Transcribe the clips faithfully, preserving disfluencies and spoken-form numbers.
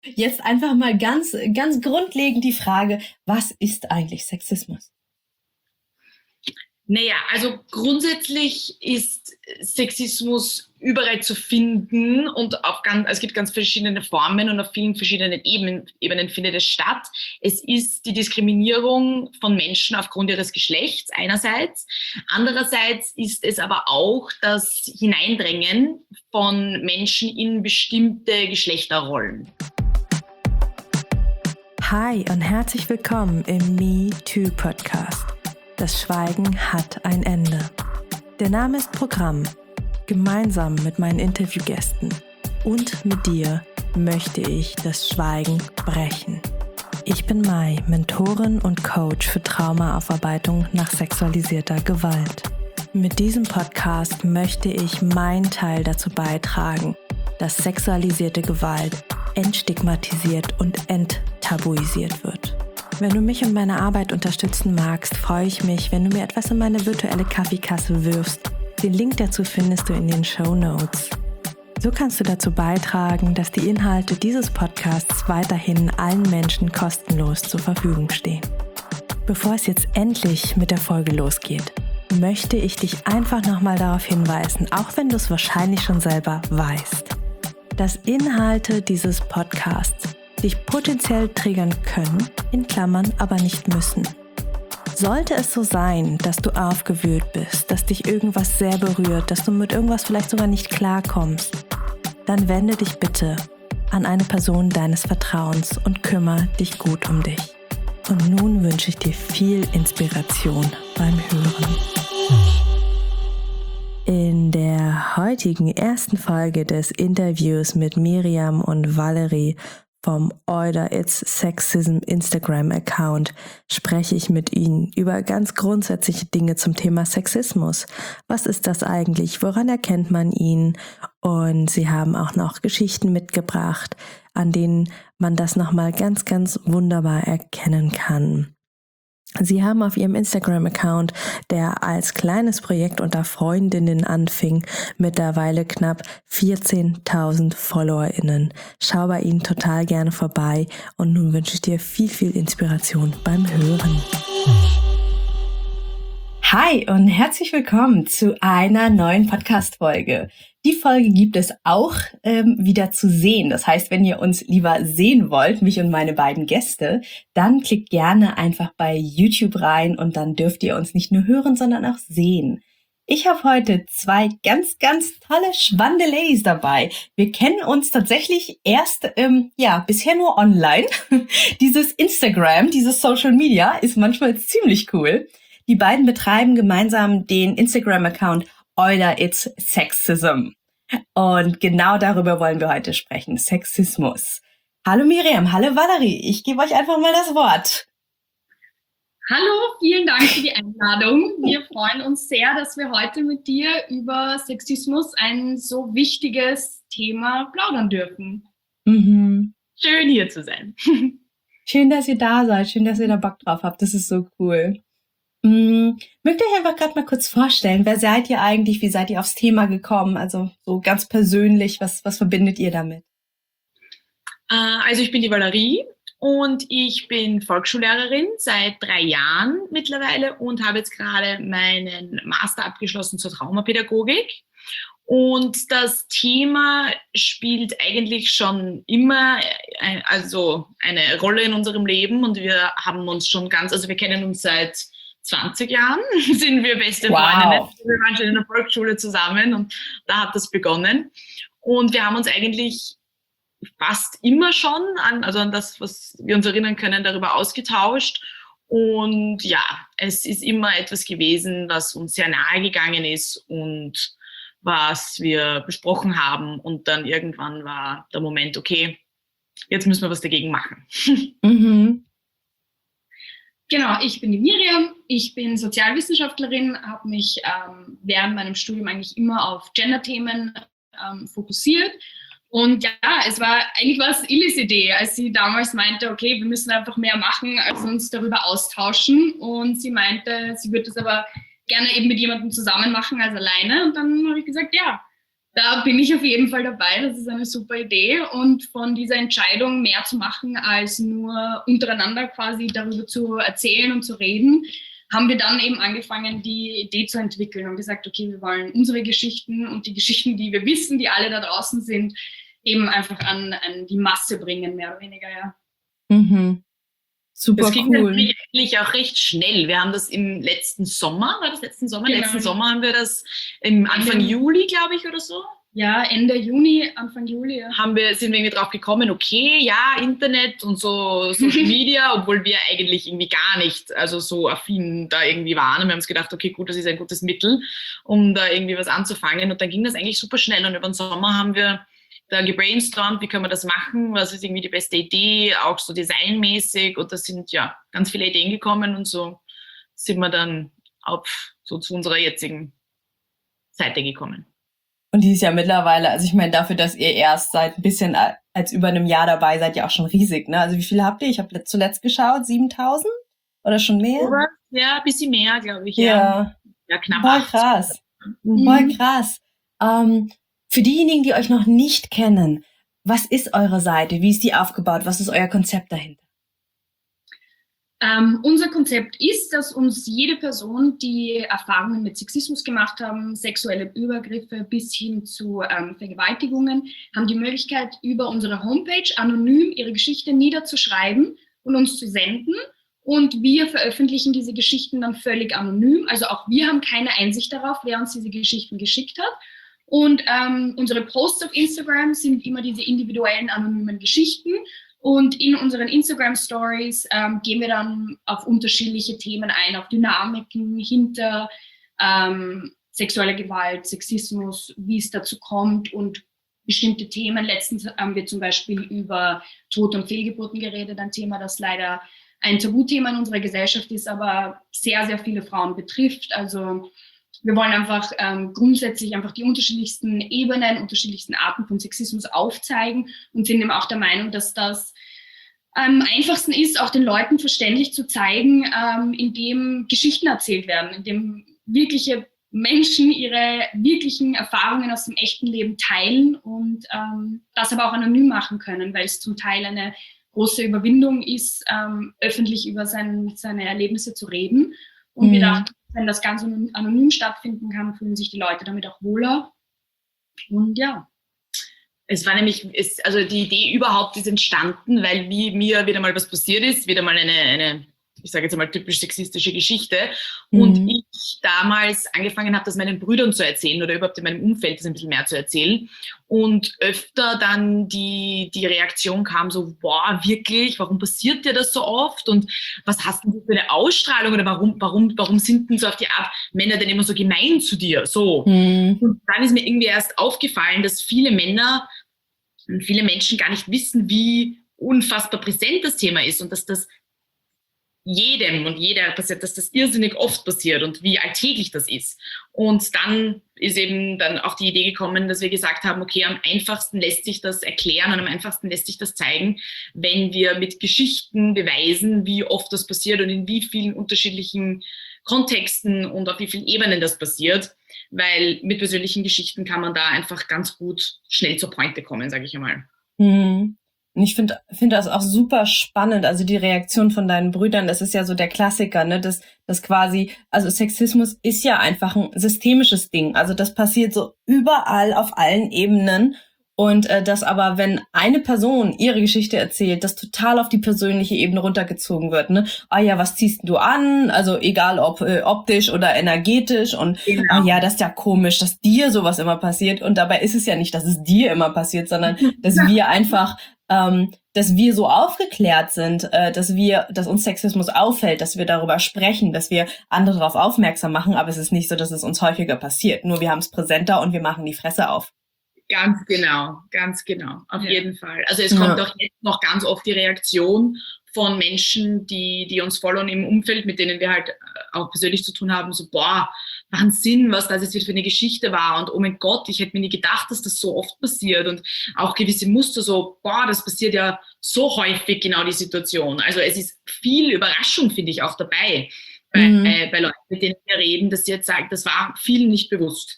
Jetzt einfach mal ganz, ganz grundlegend die Frage, was ist eigentlich Sexismus? Naja, also grundsätzlich ist Sexismus überall zu finden und auf ganz, es gibt ganz verschiedene Formen und auf vielen verschiedenen Ebenen, Ebenen findet es statt. Es ist die Diskriminierung von Menschen aufgrund ihres Geschlechts einerseits. Andererseits ist es aber auch das Hineindrängen von Menschen in bestimmte Geschlechterrollen. Hi und herzlich willkommen im Me Too Podcast. Das Schweigen hat ein Ende. Der Name ist Programm. Gemeinsam mit meinen Interviewgästen und mit dir möchte ich das Schweigen brechen. Ich bin Mai, Mentorin und Coach für Traumaaufarbeitung nach sexualisierter Gewalt. Mit diesem Podcast möchte ich meinen Teil dazu beitragen, dass sexualisierte Gewalt entstigmatisiert und enttabuisiert wird. Wenn du mich und meine Arbeit unterstützen magst, freue ich mich, wenn du mir etwas in meine virtuelle Kaffeekasse wirfst. Den Link dazu findest du in den Shownotes. So kannst du dazu beitragen, dass die Inhalte dieses Podcasts weiterhin allen Menschen kostenlos zur Verfügung stehen. Bevor es jetzt endlich mit der Folge losgeht, möchte ich dich einfach nochmal darauf hinweisen, auch wenn du es wahrscheinlich schon selber weißt, dass Inhalte dieses Podcasts dich potenziell triggern können, in Klammern aber nicht müssen. Sollte es so sein, dass du aufgewühlt bist, dass dich irgendwas sehr berührt, dass du mit irgendwas vielleicht sogar nicht klarkommst, dann wende dich bitte an eine Person deines Vertrauens und kümmere dich gut um dich. Und nun wünsche ich dir viel Inspiration beim Hören. In der heutigen ersten Folge des Interviews mit Miriam und Valerie vom Order It's Sexism Instagram-Account spreche ich mit Ihnen über ganz grundsätzliche Dinge zum Thema Sexismus. Was ist das eigentlich? Woran erkennt man ihn? Und sie haben auch noch Geschichten mitgebracht, an denen man das nochmal ganz, ganz wunderbar erkennen kann. Sie haben auf ihrem Instagram-Account, der als kleines Projekt unter Freundinnen anfing, mittlerweile knapp vierzehntausend FollowerInnen. Schau bei ihnen total gerne vorbei und nun wünsche ich dir viel, viel Inspiration beim Hören. Hi und herzlich willkommen zu einer neuen Podcast-Folge. Die Folge gibt es auch ähm, wieder zu sehen. Das heißt, wenn ihr uns lieber sehen wollt, mich und meine beiden Gäste, dann klickt gerne einfach bei YouTube rein und dann dürft ihr uns nicht nur hören, sondern auch sehen. Ich habe heute zwei ganz, ganz tolle, spannende Ladies dabei. Wir kennen uns tatsächlich erst, ähm, ja, bisher nur online. Dieses Instagram, dieses Social Media ist manchmal ziemlich cool. Die beiden betreiben gemeinsam den Instagram-Account Order It's Sexism. Und genau darüber wollen wir heute sprechen, Sexismus. Hallo Miriam, hallo Valerie, ich gebe euch einfach mal das Wort. Hallo, vielen Dank für die Einladung. Wir freuen uns sehr, dass wir heute mit dir über Sexismus, ein so wichtiges Thema, plaudern dürfen. Mhm. Schön hier zu sein. Schön, dass ihr da seid, schön, dass ihr da Bock drauf habt, das ist so cool. Mm, mögt ihr euch einfach gerade mal kurz vorstellen, wer seid ihr eigentlich, wie seid ihr aufs Thema gekommen, also so ganz persönlich, was, was verbindet ihr damit? Also ich bin die Valerie und ich bin Volksschullehrerin seit drei Jahren mittlerweile und habe jetzt gerade meinen Master abgeschlossen zur Traumapädagogik. Und das Thema spielt eigentlich schon immer äh, also eine Rolle in unserem Leben und wir haben uns schon ganz, also wir kennen uns seit zwanzig Jahren, sind wir beste Wow. Freundinnen. Wir waren schon in der Volksschule zusammen und da hat das begonnen. Und wir haben uns eigentlich fast immer schon an, also an das, was wir uns erinnern können, darüber ausgetauscht. Und ja, es ist immer etwas gewesen, was uns sehr nahe gegangen ist und was wir besprochen haben. Und dann irgendwann war der Moment, okay, jetzt müssen wir was dagegen machen. Mhm. Genau, ich bin die Miriam, ich bin Sozialwissenschaftlerin, habe mich ähm, während meinem Studium eigentlich immer auf Gender-Themen ähm, fokussiert. Und ja, es war eigentlich was Illis Idee, als sie damals meinte, okay, wir müssen einfach mehr machen, als uns darüber austauschen. Und sie meinte, sie würde das aber gerne eben mit jemandem zusammen machen als alleine. Und dann habe ich gesagt, ja, Da bin ich auf jeden Fall dabei. Das ist eine super Idee. Und von dieser Entscheidung mehr zu machen, als nur untereinander quasi darüber zu erzählen und zu reden, haben wir dann eben angefangen, die Idee zu entwickeln und gesagt, okay, wir wollen unsere Geschichten und die Geschichten, die wir wissen, die alle da draußen sind, eben einfach an, an die Masse bringen, mehr oder weniger, ja. Mhm. Super das ging cool. natürlich auch recht schnell. Wir haben das im letzten Sommer, war das letzten Sommer? Genau. Letzten Sommer haben wir das im Anfang Ende, Juli, glaube ich, oder so. Ja, Ende Juni, Anfang Juli. Ja. Haben wir, sind wir irgendwie drauf gekommen, okay, ja, Internet und so Social Media, obwohl wir eigentlich irgendwie gar nicht, also so affin da irgendwie waren. Und wir haben uns gedacht, okay, gut, das ist ein gutes Mittel, um da irgendwie was anzufangen. Und dann ging das eigentlich super schnell. Und über den Sommer haben wir da gebrainstormt, wie können wir das machen, was ist irgendwie die beste Idee, auch so designmäßig. Und da sind ja ganz viele Ideen gekommen und so sind wir dann auf, so zu unserer jetzigen Seite gekommen. Und die ist ja mittlerweile, also ich meine, dafür, dass ihr erst seit ein bisschen als über einem Jahr dabei seid, ja auch schon riesig, ne? Also wie viele habt ihr? Ich habe zuletzt geschaut, siebentausend oder schon mehr? Ja, ein bisschen mehr, glaube ich. Ja, ja, ja knapp. Voll krass, Mhm. voll krass. Ähm, für diejenigen, die euch noch nicht kennen, was ist eure Seite? Wie ist die aufgebaut? Was ist euer Konzept dahinter? Ähm, unser Konzept ist, dass uns jede Person, die Erfahrungen mit Sexismus gemacht haben, sexuelle Übergriffe bis hin zu ähm, Vergewaltigungen, haben die Möglichkeit, über unsere Homepage anonym ihre Geschichte niederzuschreiben und uns zu senden. Und wir veröffentlichen diese Geschichten dann völlig anonym. Also auch wir haben keine Einsicht darauf, wer uns diese Geschichten geschickt hat. Und ähm, unsere Posts auf Instagram sind immer diese individuellen anonymen Geschichten. Und in unseren Instagram-Stories ähm, gehen wir dann auf unterschiedliche Themen ein, auf Dynamiken hinter ähm, sexueller Gewalt, Sexismus, wie es dazu kommt und bestimmte Themen. Letztens haben wir zum Beispiel über Tod- und Fehlgeburten geredet, ein Thema, das leider ein Tabuthema in unserer Gesellschaft ist, aber sehr, sehr viele Frauen betrifft. Also wir wollen einfach ähm, grundsätzlich einfach die unterschiedlichsten Ebenen, unterschiedlichsten Arten von Sexismus aufzeigen und sind eben auch der Meinung, dass das am einfachsten ist, auch den Leuten verständlich zu zeigen, ähm, indem Geschichten erzählt werden, indem wirkliche Menschen ihre wirklichen Erfahrungen aus dem echten Leben teilen und ähm, das aber auch anonym machen können, weil es zum Teil eine große Überwindung ist, ähm, öffentlich über sein, seine Erlebnisse zu reden. Und mhm. wir dachten, wenn das ganz anonym stattfinden kann, fühlen sich die Leute damit auch wohler. Und ja. Es war nämlich, es, also die Idee überhaupt ist entstanden, weil wie, mir wieder mal was passiert ist, wieder mal eine, eine ich sage jetzt einmal typisch sexistische Geschichte. Und mhm. ich damals angefangen habe, das meinen Brüdern zu erzählen oder überhaupt in meinem Umfeld das ein bisschen mehr zu erzählen. Und öfter dann die, die Reaktion kam so, boah, wirklich, warum passiert dir das so oft? Und was hast du für eine Ausstrahlung? Oder warum, warum, warum sind denn so auf die Art Männer denn immer so gemein zu dir? So. Mhm. Und dann ist mir irgendwie erst aufgefallen, dass viele Männer und viele Menschen gar nicht wissen, wie unfassbar präsent das Thema ist und dass das jedem und jeder passiert, dass das irrsinnig oft passiert und wie alltäglich das ist. Und dann ist eben dann auch die Idee gekommen, dass wir gesagt haben, okay, am einfachsten lässt sich das erklären und am einfachsten lässt sich das zeigen, wenn wir mit Geschichten beweisen, wie oft das passiert und in wie vielen unterschiedlichen Kontexten und auf wie vielen Ebenen das passiert, weil mit persönlichen Geschichten kann man da einfach ganz gut schnell zur Pointe kommen, sage ich einmal. Mhm. Und ich finde finde das auch super spannend, also die Reaktion von deinen Brüdern, das ist ja so der Klassiker, ne, das das quasi, also Sexismus ist ja einfach ein systemisches Ding, also das passiert so überall auf allen Ebenen und äh, das aber, wenn eine Person ihre Geschichte erzählt, das total auf die persönliche Ebene runtergezogen wird, ne, ah ja, was ziehst du an, also egal ob äh, optisch oder energetisch und genau. Ah ja, das ist ja komisch, dass dir sowas immer passiert und dabei ist es ja nicht, dass es dir immer passiert, sondern dass wir einfach Ähm, dass wir so aufgeklärt sind, äh, dass wir, dass uns Sexismus auffällt, dass wir darüber sprechen, dass wir andere darauf aufmerksam machen, aber es ist nicht so, dass es uns häufiger passiert. Nur wir haben es präsenter und wir machen die Fresse auf. Ganz genau, ganz genau, auf ja. jeden Fall. Also es kommt ja. auch jetzt noch ganz oft die Reaktion von Menschen, die, die uns folgen im Umfeld, mit denen wir halt auch persönlich zu tun haben, so, boah, Wahnsinn, was das jetzt für eine Geschichte war und oh mein Gott, ich hätte mir nie gedacht, dass das so oft passiert und auch gewisse Muster so, boah, das passiert ja so häufig, genau die Situation. Also es ist viel Überraschung, finde ich, auch dabei bei, mhm. äh, bei Leuten, mit denen wir reden, dass sie jetzt sagen, das war vielen nicht bewusst.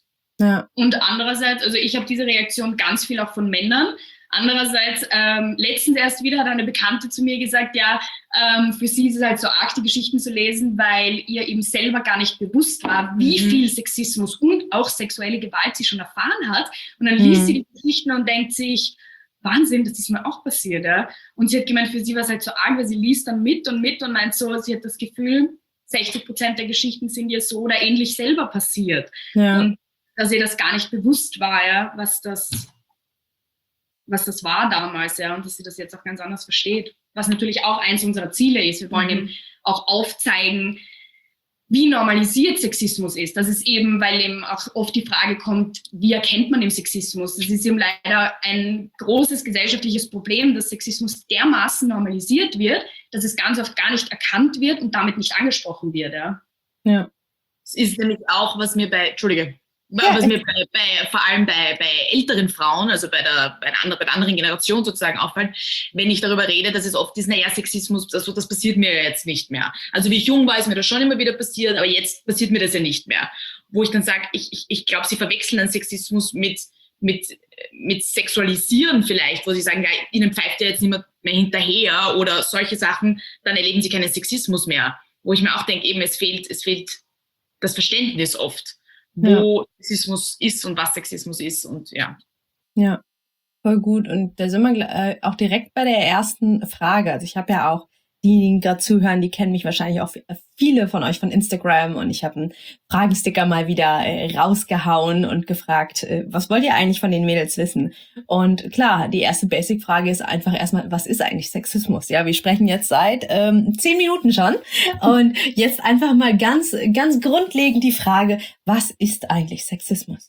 Ja. Und andererseits, also ich habe diese Reaktion ganz viel auch von Männern. Andererseits, ähm, letztens erst wieder hat eine Bekannte zu mir gesagt, ja, ähm, für sie ist es halt so arg, die Geschichten zu lesen, weil ihr eben selber gar nicht bewusst war, wie Mhm. viel Sexismus und auch sexuelle Gewalt sie schon erfahren hat. Und dann liest Mhm. sie die Geschichten und denkt sich, Wahnsinn, das ist mir auch passiert. Ja? Und sie hat gemeint, für sie war es halt so arg, weil sie liest dann mit und mit und meint so, sie hat das Gefühl, sechzig Prozent der Geschichten sind ihr so oder ähnlich selber passiert. Ja. Und dass ihr das gar nicht bewusst war, ja, was das was das war damals, ja, und dass sie das jetzt auch ganz anders versteht. Was natürlich auch eins unserer Ziele ist. Wir wollen Mhm. eben auch aufzeigen, wie normalisiert Sexismus ist. Das ist eben, weil eben auch oft die Frage kommt, wie erkennt man den Sexismus? Das ist eben leider ein großes gesellschaftliches Problem, dass Sexismus dermaßen normalisiert wird, dass es ganz oft gar nicht erkannt wird und damit nicht angesprochen wird. Ja. Ja. Es ist nämlich auch, was mir bei, Entschuldige, Ja, was mir bei, bei, vor allem bei, bei älteren Frauen, also bei der, bei, der anderen, bei der anderen Generation sozusagen auffällt, wenn ich darüber rede, dass es oft ist, naja, Sexismus, also das passiert mir ja jetzt nicht mehr. Also wie ich jung war, ist mir das schon immer wieder passiert, aber jetzt passiert mir das ja nicht mehr. Wo ich dann sage, ich, ich, ich glaube, sie verwechseln dann Sexismus mit, mit, mit Sexualisieren vielleicht, wo sie sagen, ja, ihnen pfeift ja jetzt niemand mehr hinterher oder solche Sachen, dann erleben sie keinen Sexismus mehr. Wo ich mir auch denke, eben, es fehlt, es fehlt das Verständnis oft, wo ja. Sexismus ist und was Sexismus ist und ja. Ja, voll gut. Und da sind wir äh, auch direkt bei der ersten Frage. Also ich habe ja auch diejenigen, die gerade zuhören, die kennen mich wahrscheinlich auch viele von euch von Instagram und ich habe einen Fragesticker mal wieder äh, rausgehauen und gefragt, äh, was wollt ihr eigentlich von den Mädels wissen? Und klar, die erste Basic-Frage ist einfach erstmal, was ist eigentlich Sexismus? Ja, wir sprechen jetzt seit ähm, zehn Minuten schon und jetzt einfach mal ganz, ganz grundlegend die Frage, was ist eigentlich Sexismus?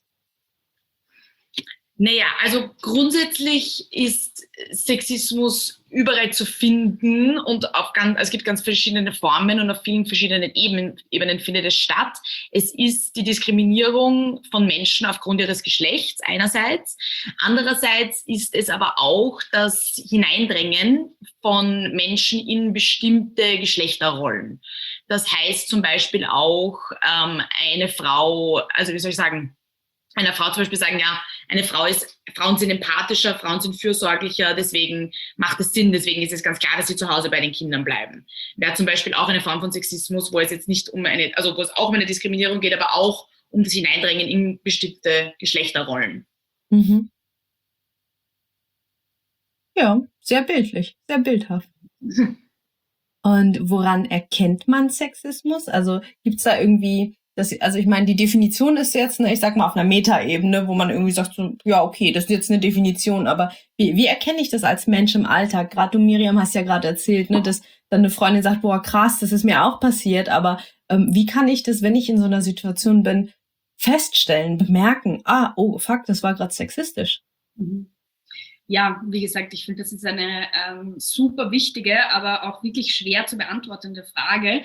Naja, also grundsätzlich ist Sexismus überall zu finden und auf ganz, es gibt ganz verschiedene Formen und auf vielen verschiedenen Ebenen, Ebenen findet es statt. Es ist die Diskriminierung von Menschen aufgrund ihres Geschlechts einerseits. Andererseits ist es aber auch das Hineindrängen von Menschen in bestimmte Geschlechterrollen. Das heißt zum Beispiel auch ähm, eine Frau, also wie soll ich sagen, einer Frau zum Beispiel sagen, ja, eine Frau ist, Frauen sind empathischer, Frauen sind fürsorglicher, deswegen macht es Sinn, deswegen ist es ganz klar, dass sie zu Hause bei den Kindern bleiben. Wäre zum Beispiel auch eine Form von Sexismus, wo es jetzt nicht um eine, also wo es auch um eine Diskriminierung geht, aber auch um das Hineindrängen in bestimmte Geschlechterrollen. Mhm. Ja, sehr bildlich, sehr bildhaft. Und woran erkennt man Sexismus? Also gibt's da irgendwie Das, also ich meine, die Definition ist jetzt, ne, ich sag mal, auf einer Metaebene, wo man irgendwie sagt, so, ja, okay, das ist jetzt eine Definition, aber wie, wie erkenne ich das als Mensch im Alltag? Gerade du, Miriam, hast ja gerade erzählt, ne, dass dann eine Freundin sagt, boah, krass, das ist mir auch passiert, aber ähm, wie kann ich das, wenn ich in so einer Situation bin, feststellen, bemerken, ah, oh, fuck, das war gerade sexistisch? Mhm. Ja, wie gesagt, ich finde, das ist eine ähm, super wichtige, aber auch wirklich schwer zu beantwortende Frage,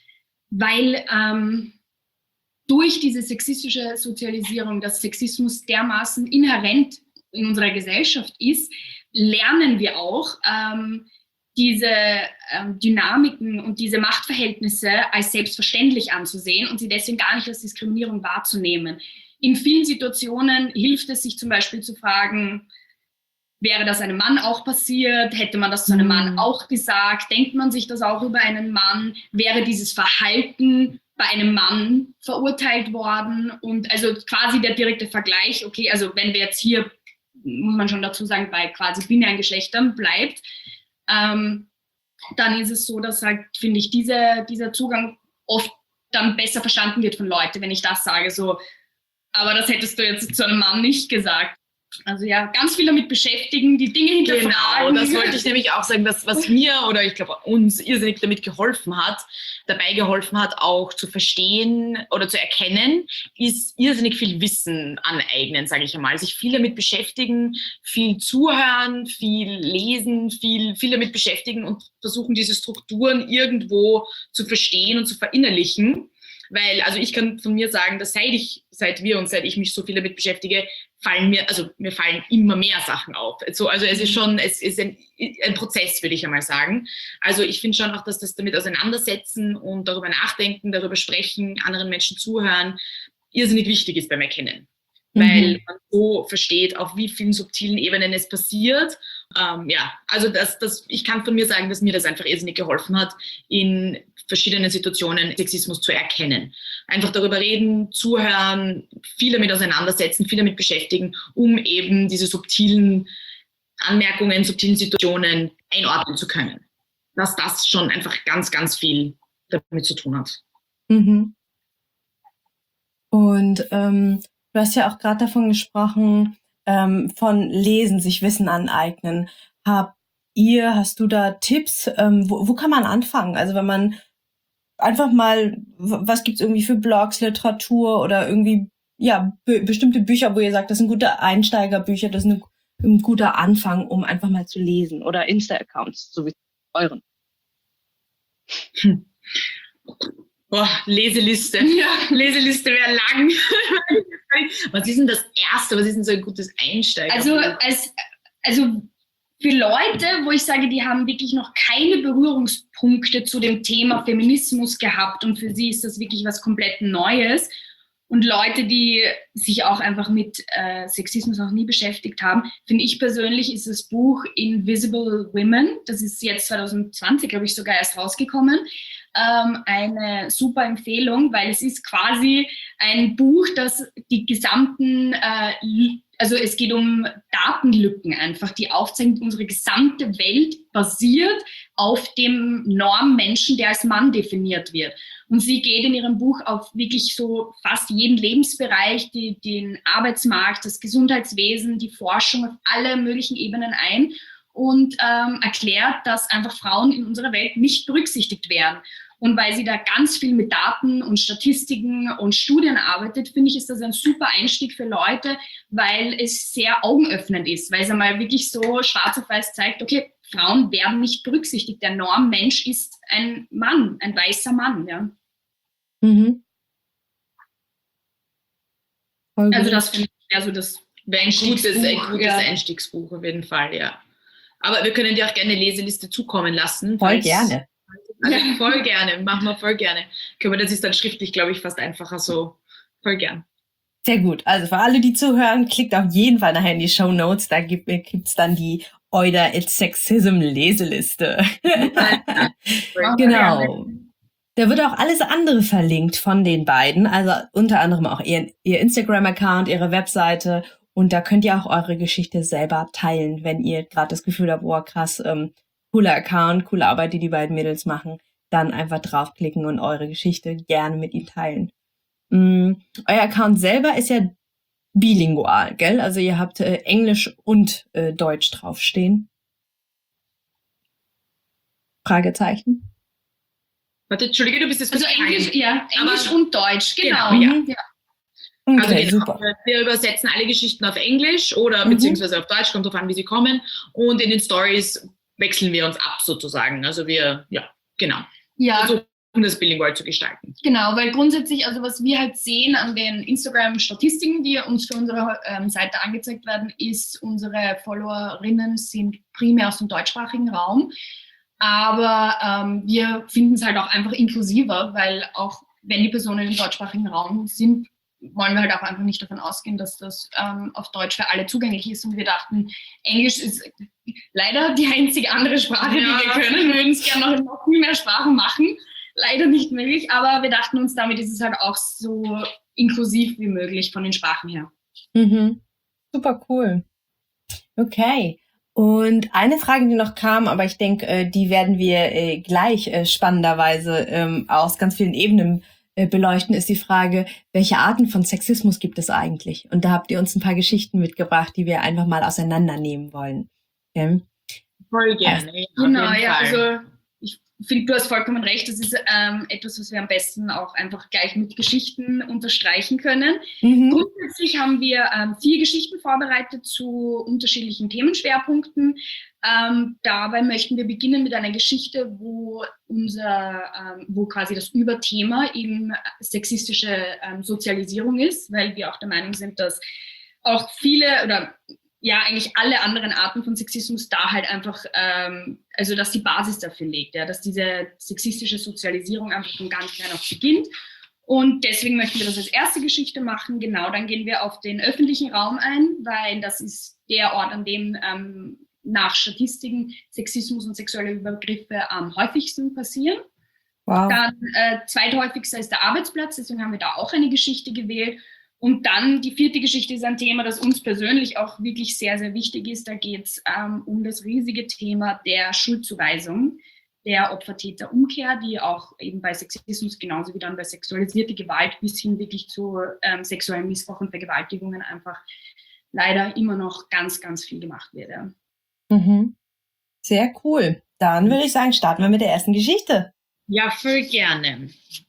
weil ähm, durch diese sexistische Sozialisierung, dass Sexismus dermaßen inhärent in unserer Gesellschaft ist, lernen wir auch, ähm, diese ähm, Dynamiken und diese Machtverhältnisse als selbstverständlich anzusehen und sie deswegen gar nicht als Diskriminierung wahrzunehmen. In vielen Situationen hilft es, sich zum Beispiel zu fragen, wäre das einem Mann auch passiert? Hätte man das zu einem Mann auch gesagt? Denkt man sich das auch über einen Mann? Wäre dieses Verhalten bei einem Mann verurteilt worden? Und also quasi der direkte Vergleich, okay, also wenn wir jetzt hier, muss man schon dazu sagen, bei quasi binären Geschlechtern bleibt, ähm, dann ist es so, dass halt, finde ich, diese, dieser Zugang oft dann besser verstanden wird von Leuten, wenn ich das sage, so, aber das hättest du jetzt zu einem Mann nicht gesagt. Also ja, ganz viel damit beschäftigen, die Dinge hinterfragen. Genau, das wollte ich nämlich auch sagen, dass was mir oder ich glaube uns irrsinnig damit geholfen hat, dabei geholfen hat, auch zu verstehen oder zu erkennen, ist irrsinnig viel Wissen aneignen, sage ich einmal. Sich viel damit beschäftigen, viel zuhören, viel lesen, viel, viel damit beschäftigen und versuchen, diese Strukturen irgendwo zu verstehen und zu verinnerlichen. Weil, also ich kann von mir sagen, dass seit ich, seit wir und seit ich mich so viel damit beschäftige, fallen mir, also mir fallen immer mehr Sachen auf. Also, also es ist schon, es ist ein, ein Prozess, würde ich einmal sagen. Also ich finde schon auch, dass das damit auseinandersetzen und darüber nachdenken, darüber sprechen, anderen Menschen zuhören, irrsinnig wichtig ist beim Erkennen. weil man so versteht, auf wie vielen subtilen Ebenen es passiert. Ähm, ja, also das, das, ich kann von mir sagen, dass mir das einfach irrsinnig geholfen hat, in verschiedenen Situationen Sexismus zu erkennen. Einfach darüber reden, zuhören, viel damit auseinandersetzen, viel damit beschäftigen, um eben diese subtilen Anmerkungen, subtilen Situationen einordnen zu können. Dass das schon einfach ganz, ganz viel damit zu tun hat. Mhm. Und ähm, du hast ja auch gerade davon gesprochen, ähm, von Lesen, sich Wissen aneignen. Habt ihr, hast du da Tipps? Ähm, wo, wo kann man anfangen? Also wenn man einfach mal, was gibt's irgendwie für Blogs, Literatur oder irgendwie, ja, be- bestimmte Bücher, wo ihr sagt, das sind gute Einsteigerbücher, das ist eine, ein guter Anfang, um einfach mal zu lesen. Oder Insta-Accounts, so wie euren. Hm. Boah, Leseliste. Ja, Leseliste wäre lang. Was ist denn das Erste? Was ist denn so ein gutes Einsteiger? Also, als, also für Leute, wo ich sage, die haben wirklich noch keine Berührungspunkte zu dem Thema Feminismus gehabt und für sie ist das wirklich was komplett Neues. Und Leute, die sich auch einfach mit äh, Sexismus noch nie beschäftigt haben, finde ich persönlich, ist das Buch Invisible Women, das ist jetzt zwanzig zwanzig, glaube ich, sogar erst rausgekommen, ähm, eine super Empfehlung, weil es ist quasi ein Buch, das die gesamten, äh, also es geht um Datenlücken einfach, die aufzeigen, unsere gesamte Welt basiert auf dem Normmenschen, der als Mann definiert wird. Und sie geht in ihrem Buch auf wirklich so fast jeden Lebensbereich, die, den Arbeitsmarkt, das Gesundheitswesen, die Forschung auf alle möglichen Ebenen ein und ähm, erklärt, dass einfach Frauen in unserer Welt nicht berücksichtigt werden. Und weil sie da ganz viel mit Daten und Statistiken und Studien arbeitet, finde ich, ist das ein super Einstieg für Leute, weil es sehr augenöffnend ist, weil es einmal wirklich so schwarz auf weiß zeigt, okay, Frauen werden nicht berücksichtigt. Der Normmensch ist ein Mann, ein weißer Mann, ja. Mhm. Also das finde ich also das wäre ein gutes, ein gutes ja. Einstiegsbuch auf jeden Fall, ja. Aber wir können dir auch gerne eine Leseliste zukommen lassen. Voll gerne. Also voll gerne, machen wir voll gerne. Können wir, das ist dann schriftlich, glaube ich, fast einfacher so. Voll gern. Sehr gut. Also für alle, die zuhören, klickt auf jeden Fall nachher in die Shownotes. Da gibt es dann die Euder It's Sexism Leseliste. Genau. Da wird auch alles andere verlinkt von den beiden. Also unter anderem auch ihr, ihr Instagram-Account, ihre Webseite. Und da könnt ihr auch eure Geschichte selber teilen, wenn ihr gerade das Gefühl habt, boah, krass, ähm, cooler Account, coole Arbeit, die die beiden Mädels machen. Dann einfach draufklicken und eure Geschichte gerne mit ihnen teilen. Mm, euer Account selber ist ja bilingual, gell? Also ihr habt äh, Englisch und äh, Deutsch draufstehen. Fragezeichen. Warte, Entschuldige, du bist jetzt Also Englisch, ja, Englisch Aber, und Deutsch, genau. genau ja. ja. Okay, also super. Genau, wir übersetzen alle Geschichten auf Englisch oder Mhm. beziehungsweise auf Deutsch, kommt drauf an, wie sie kommen. Und in den Stories wechseln wir uns ab sozusagen. Also wir, ja, genau. Ja, versuchen das bilingual zu gestalten. genau, weil grundsätzlich, also was wir halt sehen an den Instagram-Statistiken, die uns für unsere ähm, Seite angezeigt werden, ist, unsere Followerinnen sind primär aus dem deutschsprachigen Raum. Aber ähm, wir finden es halt auch einfach inklusiver, weil auch wenn die Personen im deutschsprachigen Raum sind, wollen wir halt auch einfach nicht davon ausgehen, dass das ähm, auf Deutsch für alle zugänglich ist. Und wir dachten, Englisch ist leider die einzige andere Sprache, ja. die wir können. Wir würden es gerne noch, noch viel mehr Sprachen machen. Leider nicht möglich, aber wir dachten uns, damit ist es halt auch so inklusiv wie möglich von den Sprachen her. Mhm. Super cool. Okay. Und eine Frage, die noch kam, aber ich denke, äh, die werden wir äh, gleich äh, spannenderweise ähm, aus ganz vielen Ebenen äh, beleuchten, ist die Frage, welche Arten von Sexismus gibt es eigentlich? Und da habt ihr uns ein paar Geschichten mitgebracht, die wir einfach mal auseinandernehmen wollen. Okay? Voll gerne. Also, genau, ja, also ich finde, du hast vollkommen recht, das ist ähm, etwas, was wir am besten auch einfach gleich mit Geschichten unterstreichen können. Mhm. Grundsätzlich haben wir ähm, vier Geschichten vorbereitet zu unterschiedlichen Themenschwerpunkten. Ähm, dabei möchten wir beginnen mit einer Geschichte, wo unser, ähm, wo quasi das Überthema eben sexistische ähm, Sozialisierung ist, weil wir auch der Meinung sind, dass auch viele oder ja, eigentlich alle anderen Arten von Sexismus da halt einfach, ähm, also dass die Basis dafür liegt, ja, dass diese sexistische Sozialisierung einfach von ganz klein auf beginnt. Und deswegen möchten wir das als erste Geschichte machen. Genau, dann gehen wir auf den öffentlichen Raum ein, weil das ist der Ort, an dem ähm, nach Statistiken Sexismus und sexuelle Übergriffe am häufigsten passieren. Wow. Dann äh, zweithäufigster ist der Arbeitsplatz, deswegen haben wir da auch eine Geschichte gewählt. Und dann die vierte Geschichte ist ein Thema, das uns persönlich auch wirklich sehr, sehr wichtig ist. Da geht es ähm, um das riesige Thema der Schuldzuweisung, der Opfer-Täter-Umkehr, die auch eben bei Sexismus genauso wie dann bei sexualisierter Gewalt bis hin wirklich zu ähm, sexuellen Missbrauch und Vergewaltigungen einfach leider immer noch ganz, ganz viel gemacht wird. Ja. Mhm. Sehr cool. Dann würde ich sagen, starten wir mit der ersten Geschichte. Ja, voll gerne.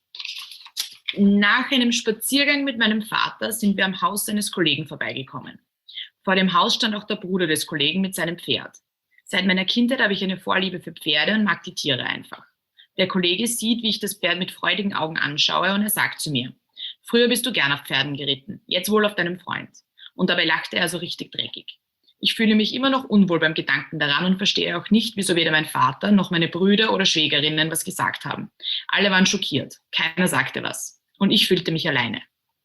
Nach einem Spaziergang mit meinem Vater sind wir am Haus seines Kollegen vorbeigekommen. Vor dem Haus stand auch der Bruder des Kollegen mit seinem Pferd. Seit meiner Kindheit habe ich eine Vorliebe für Pferde und mag die Tiere einfach. Der Kollege sieht, wie ich das Pferd mit freudigen Augen anschaue und er sagt zu mir: Früher bist du gern auf Pferden geritten, jetzt wohl auf deinem Freund. Und dabei lachte er so richtig dreckig. Ich fühle mich immer noch unwohl beim Gedanken daran und verstehe auch nicht, wieso weder mein Vater noch meine Brüder oder Schwägerinnen was gesagt haben. Alle waren schockiert, keiner sagte was. Und ich fühlte mich alleine.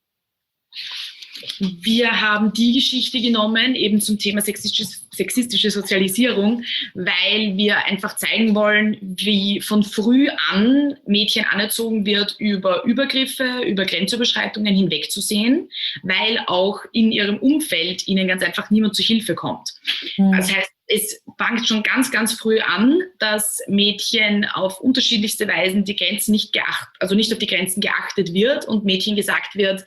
Wir haben die Geschichte genommen, eben zum Thema sexistische, sexistische Sozialisierung, weil wir einfach zeigen wollen, wie von früh an Mädchen anerzogen wird, über Übergriffe, über Grenzüberschreitungen hinwegzusehen, weil auch in ihrem Umfeld ihnen ganz einfach niemand zu Hilfe kommt. Mhm. Das heißt, es fängt schon ganz, ganz früh an, dass Mädchen auf unterschiedlichste Weisen die Grenzen nicht geachtet, also nicht auf die Grenzen geachtet wird und Mädchen gesagt wird,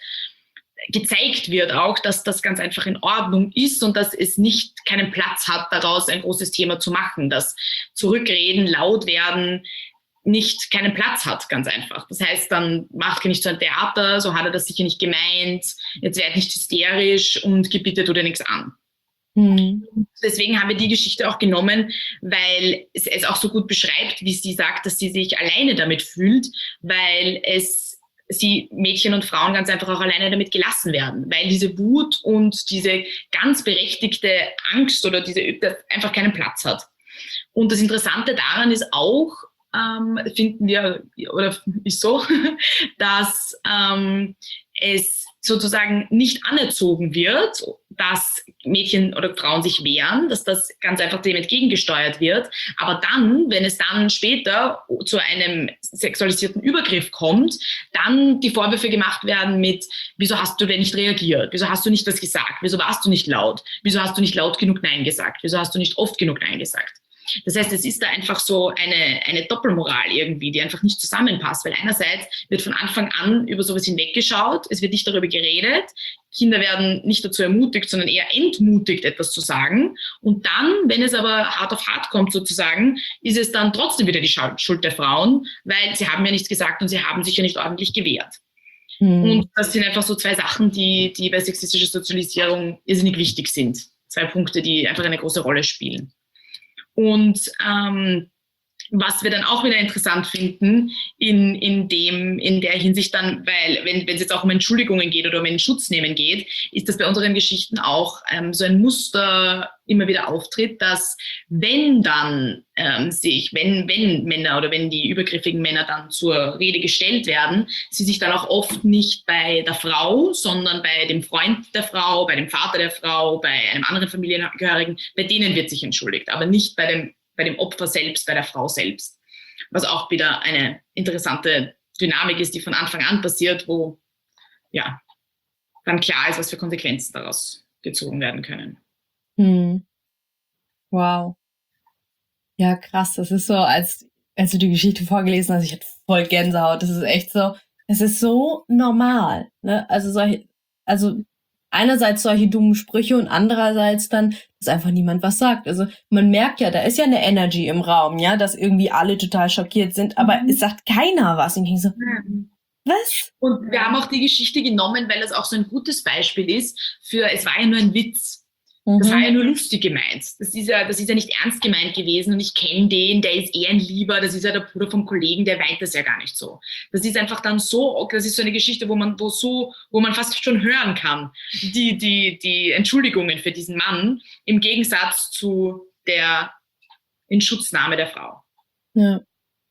gezeigt wird auch, dass das ganz einfach in Ordnung ist und dass es nicht keinen Platz hat, daraus ein großes Thema zu machen, dass Zurückreden, laut werden nicht keinen Platz hat, ganz einfach. Das heißt, dann macht ihr nicht so ein Theater, so hat er das sicher nicht gemeint, jetzt werd nicht hysterisch und gib bitte tu dir nichts an. Mhm. Deswegen haben wir die Geschichte auch genommen, weil es, es auch so gut beschreibt, wie sie sagt, dass sie sich alleine damit fühlt, weil es sie Mädchen und Frauen ganz einfach auch alleine damit gelassen werden, weil diese Wut und diese ganz berechtigte Angst oder diese einfach keinen Platz hat. Und das Interessante daran ist auch, ähm, finden wir, oder ist so, dass ähm, es sozusagen nicht anerzogen wird, dass Mädchen oder Frauen sich wehren, dass das ganz einfach dem entgegengesteuert wird. Aber dann, wenn es dann später zu einem sexualisierten Übergriff kommt, dann die Vorwürfe gemacht werden mit, wieso hast du denn nicht reagiert? Wieso hast du nicht das gesagt? Wieso warst du nicht laut? Wieso hast du nicht laut genug Nein gesagt? Wieso hast du nicht oft genug Nein gesagt? Das heißt, es ist da einfach so eine, eine Doppelmoral irgendwie, die einfach nicht zusammenpasst, weil einerseits wird von Anfang an über sowas hinweggeschaut, es wird nicht darüber geredet, Kinder werden nicht dazu ermutigt, sondern eher entmutigt, etwas zu sagen. Und dann, wenn es aber hart auf hart kommt sozusagen, ist es dann trotzdem wieder die Schuld der Frauen, weil sie haben ja nichts gesagt und sie haben sich ja nicht ordentlich gewehrt. Mhm. Und das sind einfach so zwei Sachen, die, die bei sexistischer Sozialisierung irrsinnig wichtig sind. Zwei Punkte, die einfach eine große Rolle spielen. Und ähm, was wir dann auch wieder interessant finden in, in, dem, in der Hinsicht dann, weil wenn es jetzt auch um Entschuldigungen geht oder um ein Schutznehmen geht, ist das bei unseren Geschichten auch ähm, so ein Muster immer wieder auftritt, dass wenn dann ähm, sich, wenn, wenn Männer oder wenn die übergriffigen Männer dann zur Rede gestellt werden, sie sich dann auch oft nicht bei der Frau, sondern bei dem Freund der Frau, bei dem Vater der Frau, bei einem anderen Familienangehörigen, bei denen wird sich entschuldigt, aber nicht bei dem bei dem Opfer selbst, bei der Frau selbst. Was auch wieder eine interessante Dynamik ist, die von Anfang an passiert, wo ja dann klar ist, was für Konsequenzen daraus gezogen werden können. Hm. Wow. Ja, krass. Das ist so, als, als du die Geschichte vorgelesen hast, ich hatte voll Gänsehaut. Das ist echt so, es ist so normal. Ne? Also solche, also einerseits solche dummen Sprüche und andererseits dann, dass einfach niemand was sagt. Also man merkt ja, da ist ja eine Energy im Raum, ja, dass irgendwie alle total schockiert sind, aber mhm. es sagt keiner was. Und ich so, mhm. was? Und wir haben auch die Geschichte genommen, weil das auch so ein gutes Beispiel ist für, es war ja nur ein Witz. Das mhm. war ja nur lustig gemeint. Das ist ja, das ist ja nicht ernst gemeint gewesen und ich kenne den, der ist eher ein Lieber, das ist ja der Bruder vom Kollegen, der meint das ja gar nicht so. Das ist einfach dann so, das ist so eine Geschichte, wo man, wo so, wo man fast schon hören kann, die, die, die Entschuldigungen für diesen Mann im Gegensatz zu der Inschutznahme der Frau. Ja.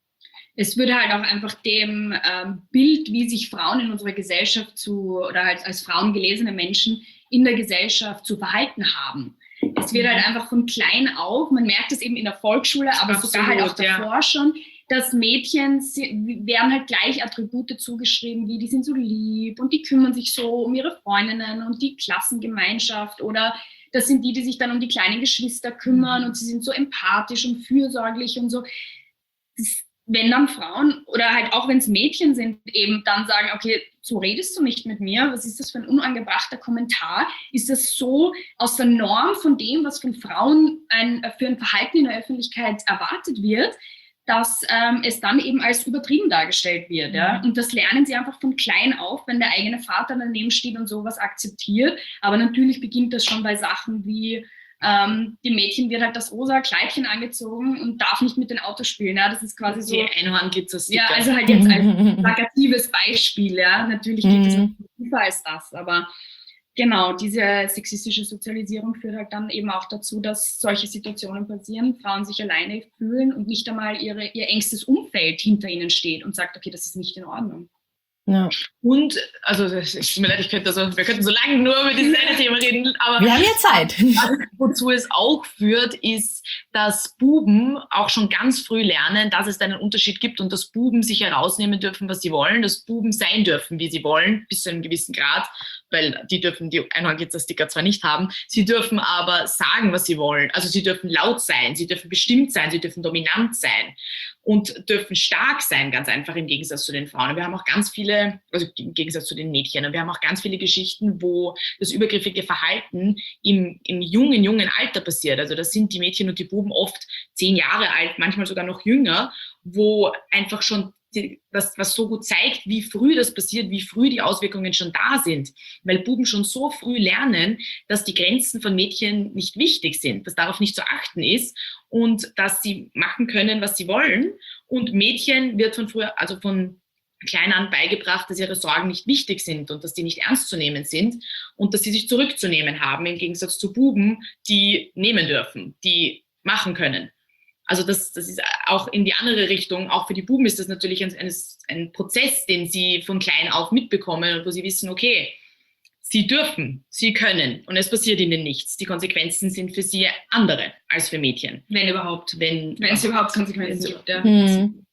es würde halt auch einfach dem ähm, Bild, wie sich Frauen in unserer Gesellschaft zu, oder halt als Frauen gelesene Menschen in der Gesellschaft zu verhalten haben. Es wird halt einfach von klein auf, man merkt es eben in der Volksschule, aber Absolut, sogar halt auch davor ja. schon, dass Mädchen werden halt gleich Attribute zugeschrieben, wie die sind so lieb und die kümmern sich so um ihre Freundinnen und die Klassengemeinschaft, oder das sind die, die sich dann um die kleinen Geschwister kümmern, mhm. und sie sind so empathisch und fürsorglich und so. Das, wenn dann Frauen oder halt auch wenn es Mädchen sind, eben dann sagen, okay, so redest du nicht mit mir, was ist das für ein unangebrachter Kommentar? Ist das so aus der Norm von dem, was von Frauen ein, für ein Verhalten in der Öffentlichkeit erwartet wird, dass ähm, es dann eben als übertrieben dargestellt wird. Ja? Und das lernen sie einfach von klein auf, wenn der eigene Vater daneben steht und sowas akzeptiert. Aber natürlich beginnt das schon bei Sachen wie, ähm, dem Mädchen wird halt das rosa Kleidchen angezogen und darf nicht mit den Autos spielen. Ja? Das ist quasi so... Die Einhornglitzer-Sticker. Ja, also halt jetzt ein plakatives Beispiel. Ja? Natürlich geht es noch tiefer als das, aber... Genau, diese sexistische Sozialisierung führt halt dann eben auch dazu, dass solche Situationen passieren, Frauen sich alleine fühlen und nicht einmal ihre, ihr engstes Umfeld hinter ihnen steht und sagt, okay, das ist nicht in Ordnung. Ja. Und, also es tut mir leid, ich könnte also, wir könnten so lange nur über dieses eine Thema reden, aber wir haben ja Zeit. Wozu es auch führt, ist, dass Buben auch schon ganz früh lernen, dass es da einen Unterschied gibt und dass Buben sich herausnehmen dürfen, was sie wollen, dass Buben sein dürfen, wie sie wollen, bis zu einem gewissen Grad, weil die dürfen die Einhornglitzer-Sticker zwar nicht haben, sie dürfen aber sagen, was sie wollen. Also sie dürfen laut sein, sie dürfen bestimmt sein, sie dürfen dominant sein und dürfen stark sein, ganz einfach im Gegensatz zu den Frauen. Und wir haben auch ganz viele, also im Gegensatz zu den Mädchen, und wir haben auch ganz viele Geschichten, wo das übergriffige Verhalten im, im jungen, jungen Alter passiert. Also das sind die Mädchen und die Buben oft zehn Jahre alt, manchmal sogar noch jünger, wo einfach schon die, was, was so gut zeigt, wie früh das passiert, wie früh die Auswirkungen schon da sind. Weil Buben schon so früh lernen, dass die Grenzen von Mädchen nicht wichtig sind, dass darauf nicht zu achten ist und dass sie machen können, was sie wollen. Und Mädchen wird von früher, also von klein an beigebracht, dass ihre Sorgen nicht wichtig sind und dass die nicht ernst zu nehmen sind und dass sie sich zurückzunehmen haben, im Gegensatz zu Buben, die nehmen dürfen, die machen können. Also das, das ist auch in die andere Richtung. Auch für die Buben ist das natürlich ein, ein, ein Prozess, den sie von klein auf mitbekommen und wo sie wissen, okay, sie dürfen, sie können und es passiert ihnen nichts. Die Konsequenzen sind für sie andere als für Mädchen. Wenn überhaupt. Wenn, wenn es überhaupt Konsequenzen gibt, ja. Hm.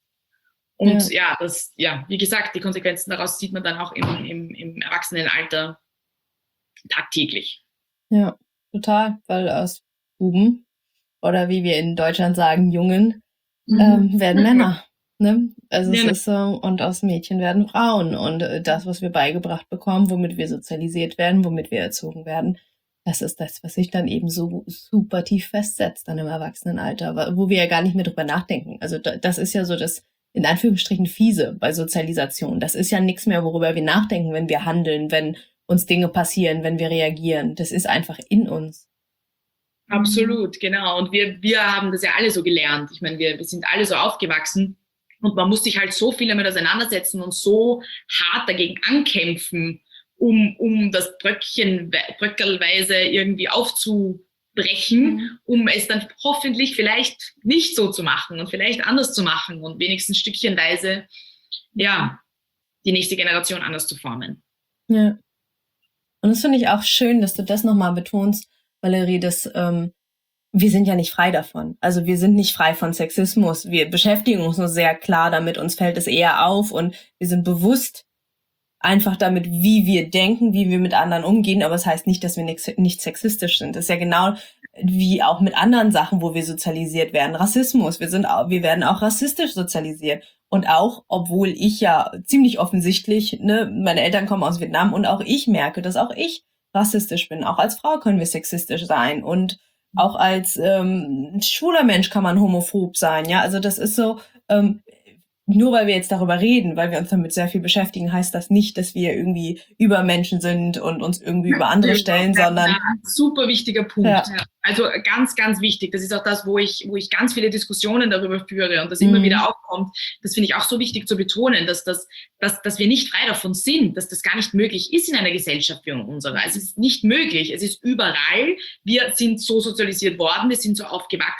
Und ja. ja, das, ja, wie gesagt, die Konsequenzen daraus sieht man dann auch im, im, im Erwachsenenalter tagtäglich. Ja, total, weil aus Buben oder wie wir in Deutschland sagen, Jungen, mhm. ähm, werden Männer. Ne? Also ja, es ist so, und aus Mädchen werden Frauen. Und äh, das, was wir beigebracht bekommen, womit wir sozialisiert werden, womit wir erzogen werden, das ist das, was sich dann eben so super tief festsetzt dann im Erwachsenenalter, wo wir ja gar nicht mehr drüber nachdenken. Also da, das ist ja so das, in Anführungsstrichen, fiese bei Sozialisation. Das ist ja nichts mehr, worüber wir nachdenken, wenn wir handeln, wenn uns Dinge passieren, wenn wir reagieren. Das ist einfach in uns. Absolut, genau. Und wir, wir haben das ja alle so gelernt. Ich meine, wir, wir sind alle so aufgewachsen und man muss sich halt so viel damit auseinandersetzen und so hart dagegen ankämpfen, um, um das Bröckchen, bröckelweise irgendwie aufzubrechen, mhm. um es dann hoffentlich vielleicht nicht so zu machen und vielleicht anders zu machen und wenigstens stückchenweise, ja, die nächste Generation anders zu formen. Ja. Und das finde ich auch schön, dass du das nochmal betonst, Valerie, dass ähm, wir sind ja nicht frei davon. Also wir sind nicht frei von Sexismus. Wir beschäftigen uns nur sehr klar damit, uns fällt es eher auf und wir sind bewusst einfach damit, wie wir denken, wie wir mit anderen umgehen, aber es das heißt nicht, dass wir nicht, nicht sexistisch sind. Das ist ja genau wie auch mit anderen Sachen, wo wir sozialisiert werden. Rassismus, wir sind auch, wir werden auch rassistisch sozialisiert. Und auch, obwohl ich ja ziemlich offensichtlich, ne, meine Eltern kommen aus Vietnam und auch ich merke, dass auch ich rassistisch bin. Auch als Frau können wir sexistisch sein und auch als ähm, schwuler Mensch kann man homophob sein. Ja, also das ist so, ähm, nur weil wir jetzt darüber reden, weil wir uns damit sehr viel beschäftigen, heißt das nicht, dass wir irgendwie über Menschen sind und uns irgendwie über andere stellen, sondern... Ja, super wichtiger Punkt. Ja. Also ganz, ganz wichtig. Das ist auch das, wo ich, wo ich ganz viele Diskussionen darüber führe und das mhm. immer wieder aufkommt. Das finde ich auch so wichtig zu betonen, dass, das, dass, dass wir nicht frei davon sind, dass das gar nicht möglich ist in einer Gesellschaft wie unserer. Es ist nicht möglich. Es ist überall. Wir sind so sozialisiert worden, wir sind so aufgewachsen,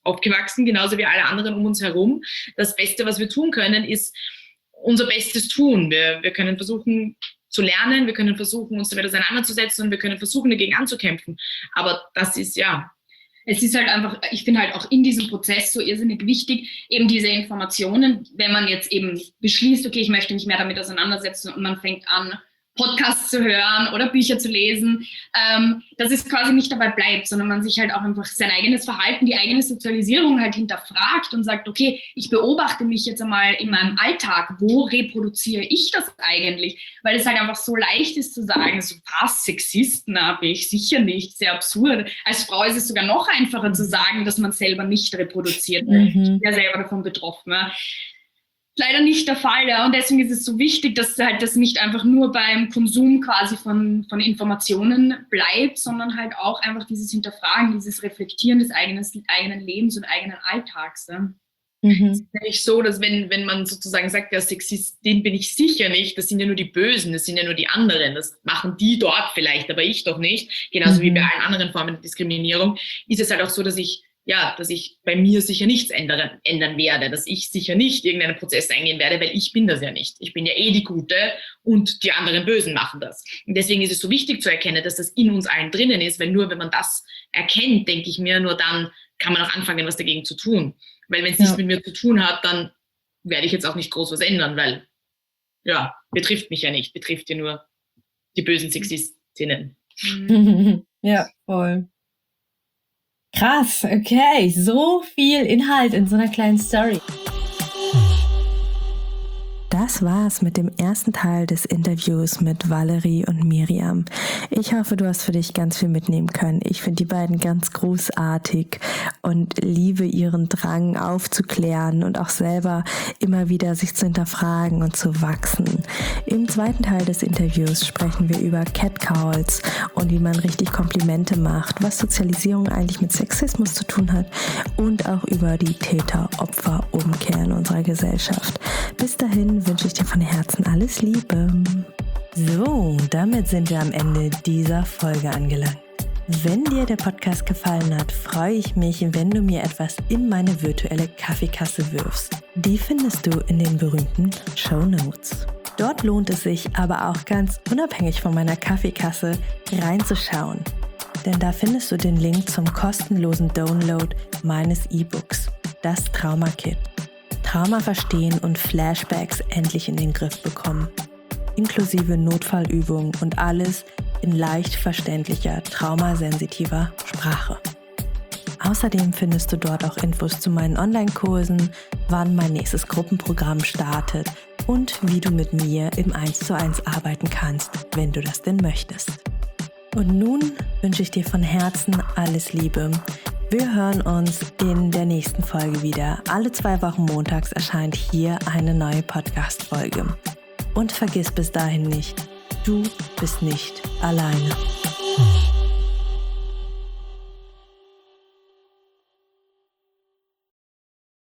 aufgewachsen, genauso wie alle anderen um uns herum. Das Beste, was wir tun können, ist unser Bestes tun. Wir, wir können versuchen zu lernen, wir können versuchen, uns damit auseinanderzusetzen und wir können versuchen, dagegen anzukämpfen. Aber das ist ja... Es ist halt einfach, ich finde halt auch in diesem Prozess so irrsinnig wichtig, eben diese Informationen, wenn man jetzt eben beschließt, okay, ich möchte mich mehr damit auseinandersetzen und man fängt an, Podcasts zu hören oder Bücher zu lesen, ähm, dass es quasi nicht dabei bleibt, sondern man sich halt auch einfach sein eigenes Verhalten, die eigene Sozialisierung halt hinterfragt und sagt, okay, ich beobachte mich jetzt einmal in meinem Alltag, wo reproduziere ich das eigentlich? Weil es halt einfach so leicht ist zu sagen, so was, Sexisten habe ich sicher nicht, sehr absurd. Als Frau ist es sogar noch einfacher zu sagen, dass man selber nicht reproduziert, weil Mhm. ich bin ja selber davon betroffen. Ja. Leider nicht der Fall, ja. Und deswegen ist es so wichtig, dass halt das nicht einfach nur beim Konsum quasi von, von Informationen bleibt, sondern halt auch einfach dieses Hinterfragen, dieses Reflektieren des eigenen, eigenen Lebens und eigenen Alltags. Ja. Mhm. Es ist ja nicht so, dass wenn, wenn man sozusagen sagt, ja, Sexistin bin ich sicher nicht, das sind ja nur die Bösen, das sind ja nur die anderen, das machen die dort vielleicht, aber ich doch nicht. Genauso Mhm. wie bei allen anderen Formen der Diskriminierung ist es halt auch so, dass ich ja, dass ich bei mir sicher nichts ändern, ändern werde, dass ich sicher nicht irgendeinen Prozess eingehen werde, weil ich bin das ja nicht. Ich bin ja eh die Gute und die anderen Bösen machen das. Und deswegen ist es so wichtig zu erkennen, dass das in uns allen drinnen ist, weil nur wenn man das erkennt, denke ich mir, nur dann kann man auch anfangen, was dagegen zu tun. Weil wenn es Ja. nichts mit mir zu tun hat, dann werde ich jetzt auch nicht groß was ändern, weil, ja, betrifft mich ja nicht, betrifft ja nur die bösen Sexistinnen. Ja, voll. Krass, okay, so viel Inhalt in so einer kleinen Story. Das war's mit dem ersten Teil des Interviews mit Valerie und Miriam. Ich hoffe, du hast für dich ganz viel mitnehmen können. Ich finde die beiden ganz großartig und liebe ihren Drang aufzuklären und auch selber immer wieder sich zu hinterfragen und zu wachsen. Im zweiten Teil des Interviews sprechen wir über Catcalls und wie man richtig Komplimente macht, was Sozialisierung eigentlich mit Sexismus zu tun hat und auch über die Täter-Opfer-Umkehr in unserer Gesellschaft. Bis dahin wünsche ich dir von Herzen alles Liebe. So, damit sind wir am Ende dieser Folge angelangt. Wenn dir der Podcast gefallen hat, freue ich mich, wenn du mir etwas in meine virtuelle Kaffeekasse wirfst. Die findest du in den berühmten Shownotes. Dort lohnt es sich aber auch ganz unabhängig von meiner Kaffeekasse reinzuschauen. Denn da findest du den Link zum kostenlosen Download meines E-Books, das Trauma-Kit. Trauma verstehen und Flashbacks endlich in den Griff bekommen. Inklusive Notfallübungen und alles in leicht verständlicher, traumasensitiver Sprache. Außerdem findest du dort auch Infos zu meinen Online-Kursen, wann mein nächstes Gruppenprogramm startet und wie du mit mir im eins zu eins arbeiten kannst, wenn du das denn möchtest. Und nun wünsche ich dir von Herzen alles Liebe. Wir hören uns in der nächsten Folge wieder. Alle zwei Wochen montags erscheint hier eine neue Podcast-Folge. Und vergiss bis dahin nicht, du bist nicht alleine.